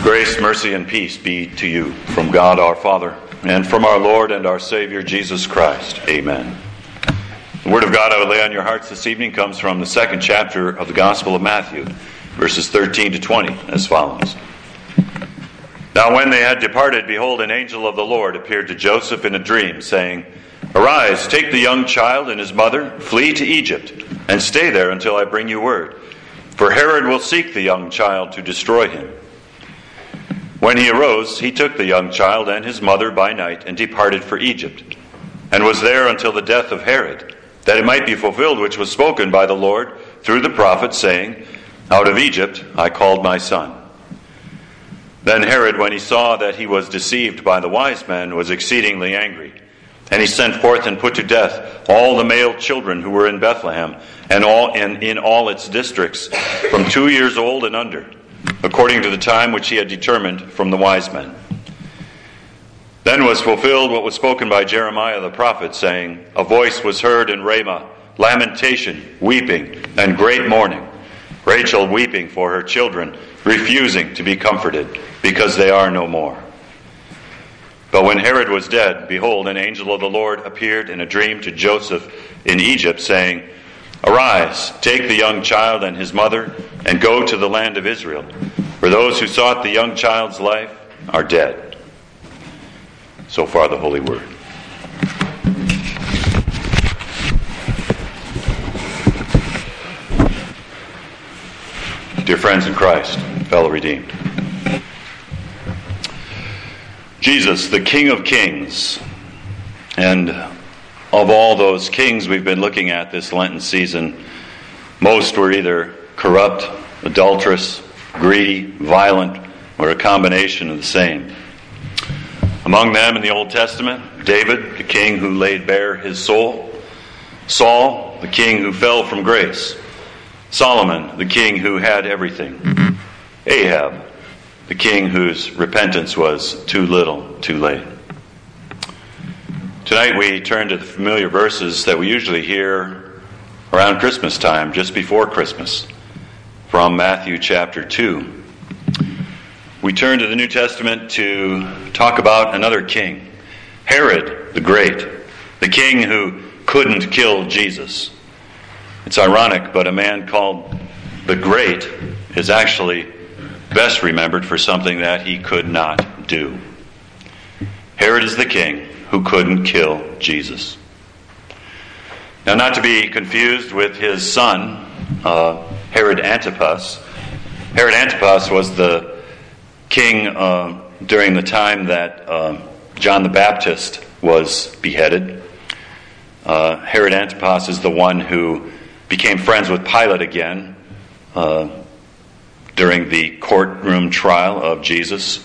Grace, mercy, and peace be to you from God our Father and from our Lord and our Savior Jesus Christ. Amen. The word of God I would lay on your hearts this evening comes from the second chapter of the Gospel of Matthew, verses 13 to 20, as follows. Now when they had departed, behold, an angel of the Lord appeared to Joseph in a dream, saying, Arise, take the young child and his mother, flee to Egypt, and stay there until I bring you word. For Herod will seek the young child to destroy him. When he arose, he took the young child and his mother by night and departed for Egypt, and was there until the death of Herod, that it might be fulfilled which was spoken by the Lord through the prophet, saying, Out of Egypt I called my son. Then Herod, when he saw that he was deceived by the wise men, was exceedingly angry. And he sent forth and put to death all the male children who were in Bethlehem, and in all its districts, from 2 years old and under, according to the time which he had determined from the wise men. Then was fulfilled what was spoken by Jeremiah the prophet, saying, A voice was heard in Ramah, lamentation, weeping, and great mourning, Rachel weeping for her children, refusing to be comforted, because they are no more. But when Herod was dead, behold, an angel of the Lord appeared in a dream to Joseph in Egypt, saying, Arise, take the young child and his mother, and go to the land of Israel, for those who sought the young child's life are dead. So far the Holy Word. Dear friends in Christ, fellow redeemed, Jesus, the King of Kings, and of all those kings we've been looking at this Lenten season, most were either corrupt, adulterous, greedy, violent, or a combination of the same. Among them in the Old Testament, David, the king who laid bare his soul; Saul, the king who fell from grace; Solomon, the king who had everything; Ahab, the king whose repentance was too little, too late. Tonight we turn to the familiar verses that we usually hear around Christmas time, just before Christmas, from Matthew chapter 2. We turn to the New Testament to talk about another king, Herod the Great, the king who couldn't kill Jesus. It's ironic, but a man called the Great is actually best remembered for something that he could not do. Herod is the king who couldn't kill Jesus. Now, not to be confused with his son, Herod Antipas. Herod Antipas was the king during the time that John the Baptist was beheaded. Herod Antipas is the one who became friends with Pilate again during the courtroom trial of Jesus.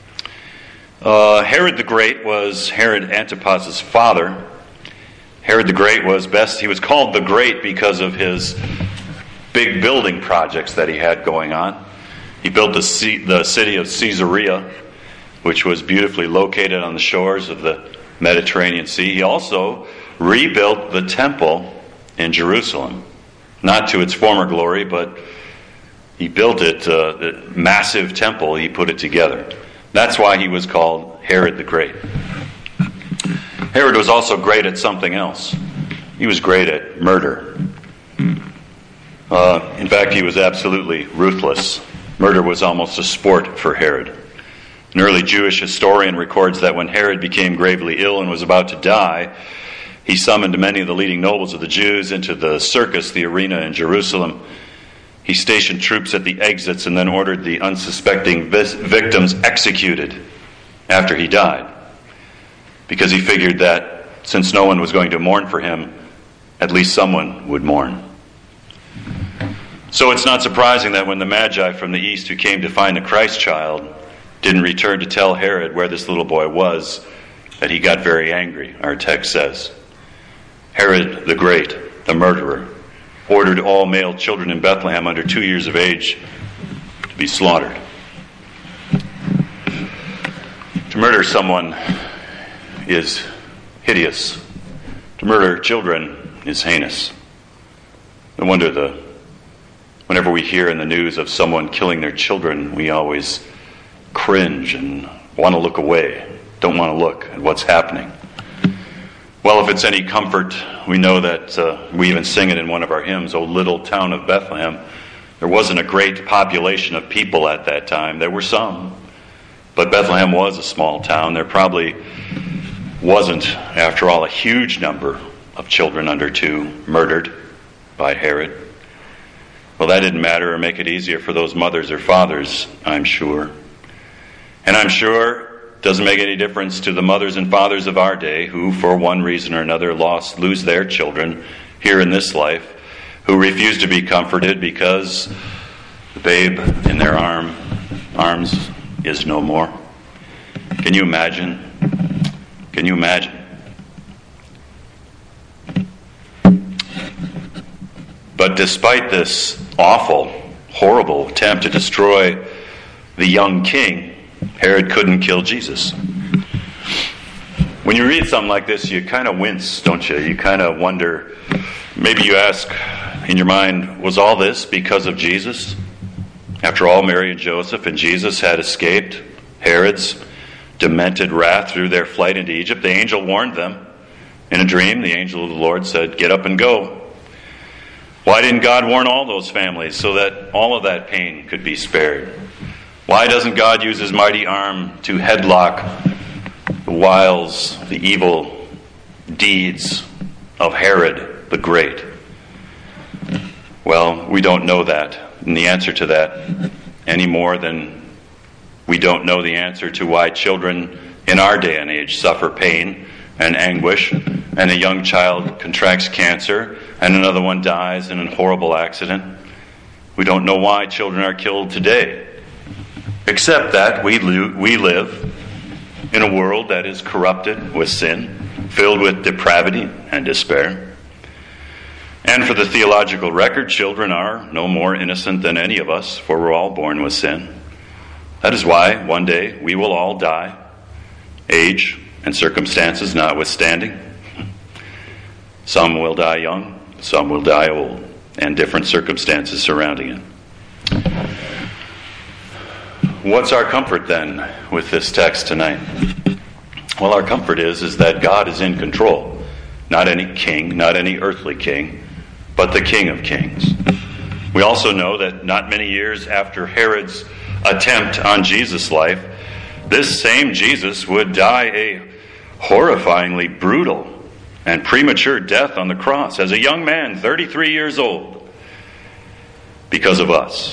Herod the Great was Herod Antipas' father. Herod the Great he was called the Great because of his big building projects that he had going on. He built the city of Caesarea, which was beautifully located on the shores of the Mediterranean Sea. He also rebuilt the temple in Jerusalem, not to its former glory, but he built it, a massive temple, he put it together. That's why he was called Herod the Great. Herod was also great at something else. He was great at murder. In fact, he was absolutely ruthless. Murder was almost a sport for Herod. An early Jewish historian records that when Herod became gravely ill and was about to die, he summoned many of the leading nobles of the Jews into the circus, the arena in Jerusalem. He stationed troops at the exits and then ordered the unsuspecting victims executed after he died, because he figured that since no one was going to mourn for him, at least someone would mourn. So it's not surprising that when the Magi from the east who came to find the Christ child didn't return to tell Herod where this little boy was, that he got very angry, our text says. Herod the Great, the murderer, ordered all male children in Bethlehem under 2 years of age to be slaughtered. To murder someone is hideous. To murder children is heinous. No wonder whenever we hear in the news of someone killing their children, we always cringe and want to look away, don't want to look at what's happening. Well, if it's any comfort, we know that we even sing it in one of our hymns, O Little Town of Bethlehem. There wasn't a great population of people at that time. There were some, but Bethlehem was a small town. There probably wasn't, after all, a huge number of children under 2 murdered by Herod. Well, that didn't matter or make it easier for those mothers or fathers, I'm sure. And I'm sure it doesn't make any difference to the mothers and fathers of our day who, for one reason or another, lose their children here in this life, who refuse to be comforted because the babe in their arms is no more. Can you imagine? Can you imagine? But despite this awful, horrible attempt to destroy the young king, Herod couldn't kill Jesus. When you read something like this, you kind of wince, don't you? You kind of wonder, maybe you ask in your mind, was all this because of Jesus? After all, Mary and Joseph and Jesus had escaped Herod's demented wrath through their flight into Egypt. The angel warned them. In a dream, the angel of the Lord said, get up and go. Why didn't God warn all those families so that all of that pain could be spared? Why doesn't God use his mighty arm to headlock the wiles, the evil deeds of Herod the Great? Well, we don't know that. And the answer to that, any more than we don't know the answer to why children in our day and age suffer pain and anguish, and a young child contracts cancer, and another one dies in a horrible accident. We don't know why children are killed today, except that we live in a world that is corrupted with sin, filled with depravity and despair. And for the theological record, children are no more innocent than any of us, for we're all born with sin. That is why one day we will all die, age and circumstances notwithstanding. Some will die young, some will die old, and different circumstances surrounding it. What's our comfort then with this text tonight? Well, our comfort is that God is in control. Not any king, not any earthly king, but the King of Kings. We also know that not many years after Herod's attempt on Jesus' life, this same Jesus would die a horrifyingly brutal and premature death on the cross as a young man, 33 years old, because of us,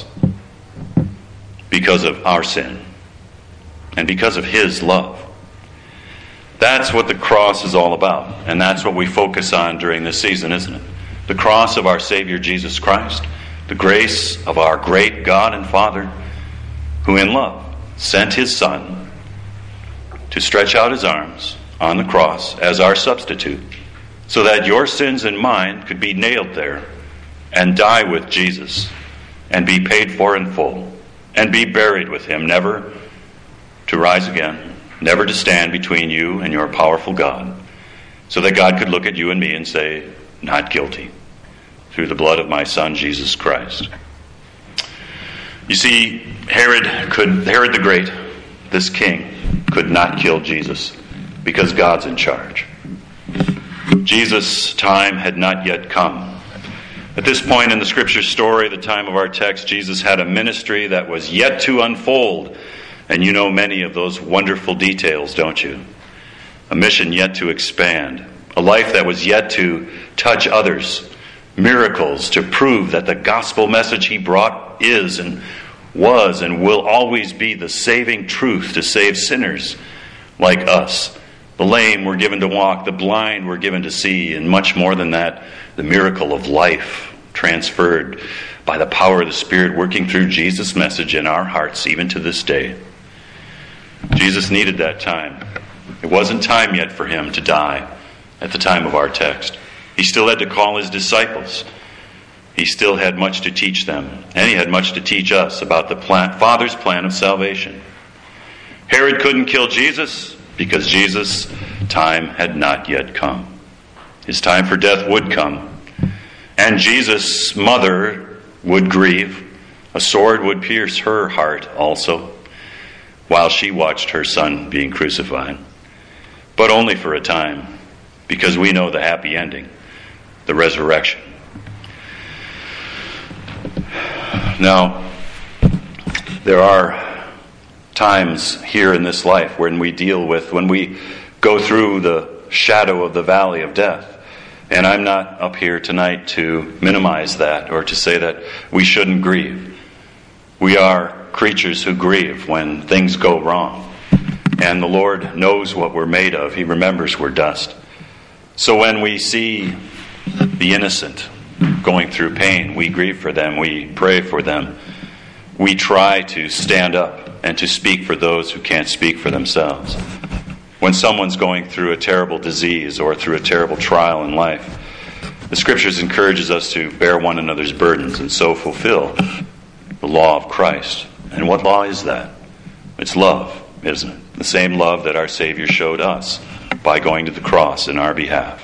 because of our sin, and because of his love. That's what the cross is all about, and that's what we focus on during this season, isn't it? The cross of our Savior Jesus Christ, the grace of our great God and Father, who in love sent his Son to stretch out his arms on the cross as our substitute, so that your sins and mine could be nailed there and die with Jesus and be paid for in full and be buried with him, never to rise again, never to stand between you and your powerful God, so that God could look at you and me and say, not guilty, through the blood of my Son, Jesus Christ. You see, Herod the Great, this king, could not kill Jesus because God's in charge. Jesus' time had not yet come. At this point in the Scripture story, the time of our text, Jesus had a ministry that was yet to unfold. And you know many of those wonderful details, don't you? A mission yet to expand. A life that was yet to touch others. Miracles to prove that the gospel message he brought is and was and will always be the saving truth to save sinners like us. The lame were given to walk, the blind were given to see, and much more than that, the miracle of life transferred by the power of the Spirit working through Jesus' message in our hearts even to this day. Jesus needed that time. It wasn't time yet for him to die at the time of our text. He still had to call his disciples. He still had much to teach them. And he had much to teach us about the Father's plan of salvation. Herod couldn't kill Jesus because Jesus' time had not yet come. His time for death would come. And Jesus' mother would grieve. A sword would pierce her heart also. while she watched her son being crucified, but only for a time, because we know the happy ending, the resurrection. Now, there are times here in this life when we go through the shadow of the valley of death. And I'm not up here tonight to minimize that or to say that we shouldn't grieve. We are creatures who grieve when things go wrong. And the Lord knows what we're made of. He remembers we're dust. So when we see the innocent going through pain, we grieve for them, we pray for them. We try to stand up and to speak for those who can't speak for themselves. When someone's going through a terrible disease or through a terrible trial in life, the Scriptures encourages us to bear one another's burdens and so fulfill the law of Christ. And what law is that? It's love, isn't it? The same love that our Savior showed us by going to the cross in our behalf.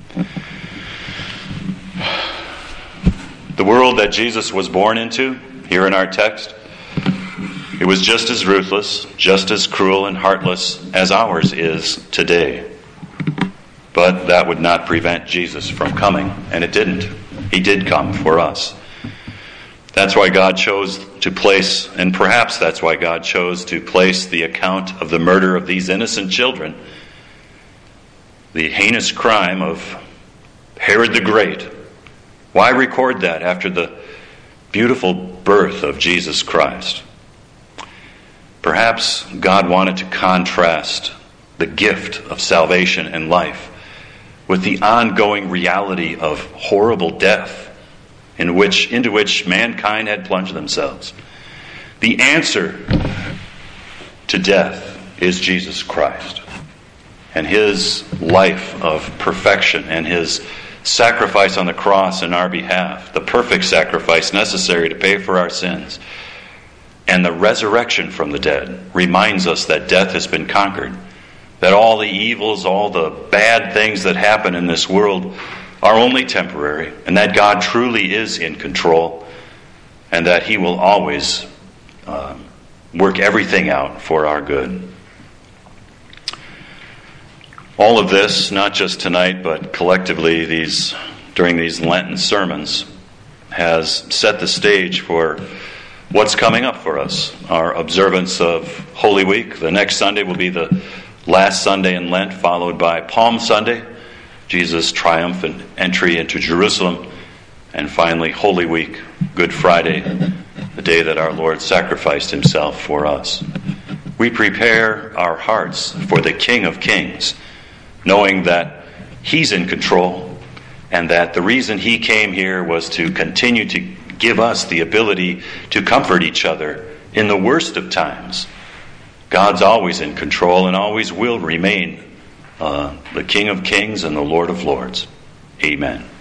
The world that Jesus was born into, here in our text, it was just as ruthless, just as cruel and heartless as ours is today. But that would not prevent Jesus from coming, and it didn't. He did come for us. That's why God chose to place, and perhaps that's why God chose to place the account of the murder of these innocent children, the heinous crime of Herod the Great. Why record that after the beautiful birth of Jesus Christ? Perhaps God wanted to contrast the gift of salvation and life with the ongoing reality of horrible death into which mankind had plunged themselves. The answer to death is Jesus Christ and his life of perfection and his sacrifice on the cross in our behalf, the perfect sacrifice necessary to pay for our sins. And the resurrection from the dead reminds us that death has been conquered, that all the evils, all the bad things that happen in this world are only temporary, and that God truly is in control, and that he will always work everything out for our good. All of this, not just tonight, but collectively during these Lenten sermons, has set the stage for what's coming up for us. Our observance of Holy Week. The next Sunday will be the last Sunday in Lent, followed by Palm Sunday, Jesus' triumphant entry into Jerusalem, and finally Holy Week, Good Friday, the day that our Lord sacrificed himself for us. We prepare our hearts for the King of Kings, knowing that he's in control and that the reason he came here was to continue to give us the ability to comfort each other in the worst of times. God's always in control and always will remain the King of Kings and the Lord of Lords. Amen.